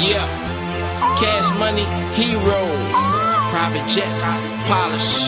Yeah, Cash Money, Heroes, private jets, polish.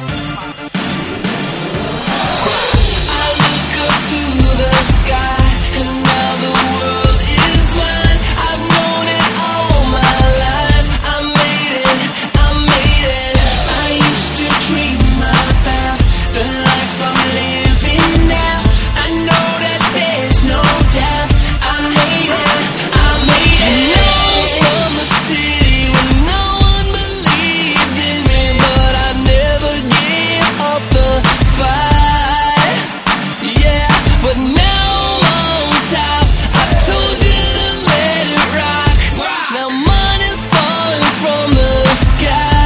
I look up to the sky, and now the world is mine. I've known it all my life. I made it, I made it. I used to dream about the life I'm living now. I know that there's no doubt. I made it, I made it. I'm from the city when no one believed in me, but I never gave up the fight. Yeah, but now I'm on top. I told you to let it rock. Now money's falling from the sky.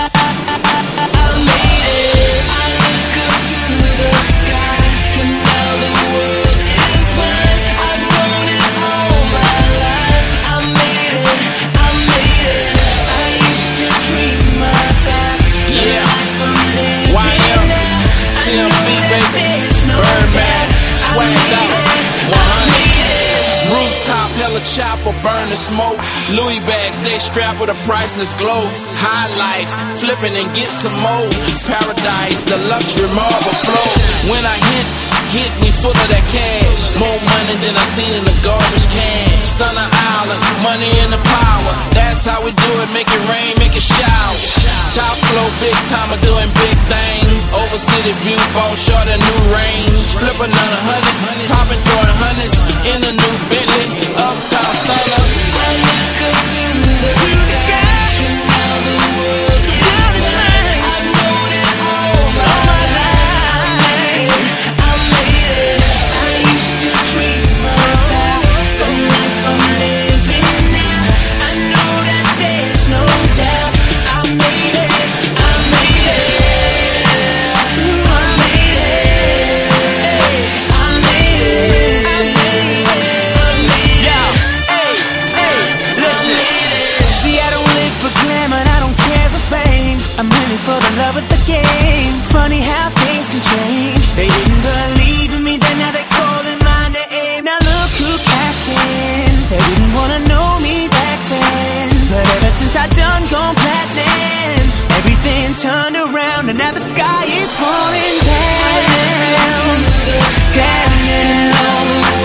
I made it. I look up to the sky, and now the world is mine. I've known it all my life. I made it, I made it. I used to dream about the life I'm living YM, now. CMB, baby, Birdman, swagged out, 100. Rooftop, hella chopper, burn the smoke. Louis bags, stay strapped with a priceless glow. High life, flipping and get some more. Paradise, the luxury marble flow. When I hit me full of that cash. More money than I seen in the garbage can. Stunner Island, money and the power. That's how we do it, make it rain, make it shower. Top flow, big timer, doing big things. Over city view, ball short a new range. Flip another 100, popping, throwing hundreds in a new Bentley. Uptown stunner. I look up to the sky, and now the world is mine. I've known it all my life. I made it. I used to dream about the life I'm living now. I know that there's no doubt. I made it. I made it. I made it. I made it. I made it. I made it. Hey, listen. See, I don't live for glamour, I don't care for fame. I'm in this for the love of the game. Funny how things can change. They didn't believe in me, then now they calling my name. Now look who cashed in. They didn't wanna know me back then, but ever since I done gone platinum, everything turned around, and now the sky is falling down. Down now.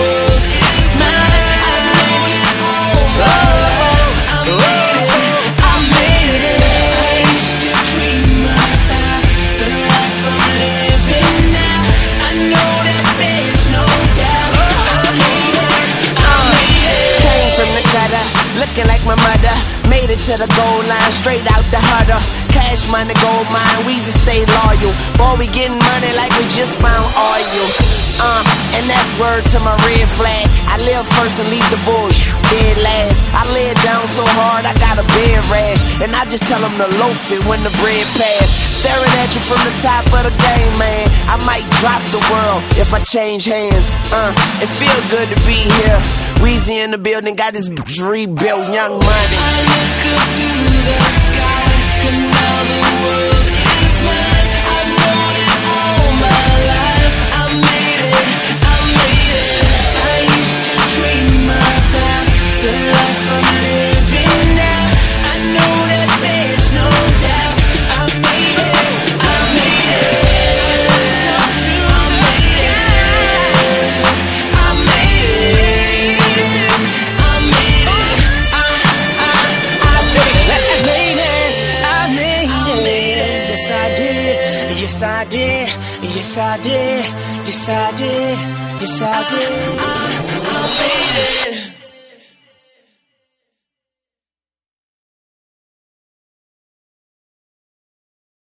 Looking like my mother, made it to the goal line, straight out the huddle. Cash money, gold mine, Weezy stay loyal. Boy, we getting money like we just found oil. And that's word to my red flag. I live first and leave the bush dead last. I lay it down so hard I got a bed rash, and I just tell them to loaf it when the bread pass. Staring at you from the top of the game, man. I might drop the world if I change hands. It feel good to be here. Weezy in the building, got this rebuilt Young Money. I look up to the sky, and now the world is mine. I've known it all my life. I made it, I made it. I used to dream about the life I'm living now. I know that there's no doubt. I made it, I made it. I look up to the sky, I made it. Yes, I did, yes, I did, yes, I did, yes, I did. I made it.